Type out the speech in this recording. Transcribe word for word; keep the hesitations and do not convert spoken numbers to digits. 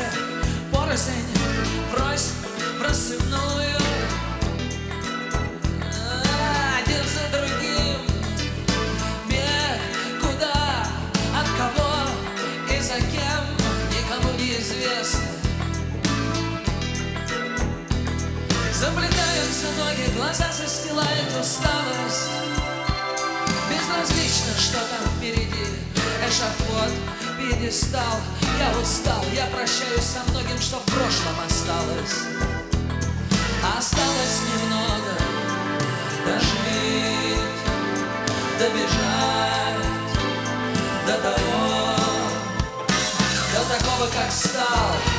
порознь просьб в рассыпную, один за другим бег, куда, от кого и за кем никому неизвестно. Заплетаются ноги, глаза застилает усталость. Безразлично, что там впереди, эшафот, пьедестал. Я устал, я прощаюсь со многим, что в прошлом осталось. Осталось немного дожить, добежать до того, до такого, как стал.